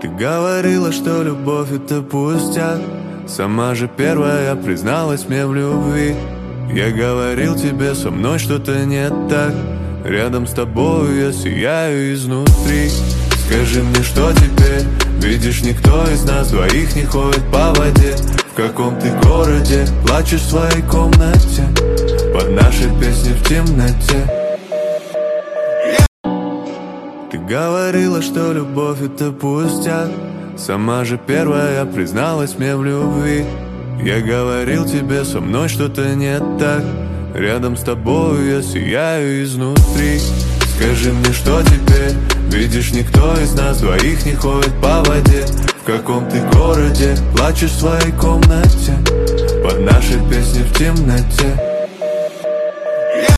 Ты говорила, что любовь это пустяк. Сама же первая призналась мне в любви. Я говорил тебе, со мной что-то не так. Рядом с тобой я сияю изнутри. Скажи мне, что теперь? Видишь, никто из нас двоих не ходит по воде. В каком ты городе? Плачешь в своей комнате под наши песни в темноте. Ты говорила, что любовь это пустяк. Сама же первая призналась мне в любви. Я говорил тебе, со мной что-то не так. Рядом с тобой я сияю изнутри. Скажи мне, что теперь? Видишь, никто из нас двоих не ходит по воде. В каком ты городе? Плачешь в своей комнате под наши песни в темноте.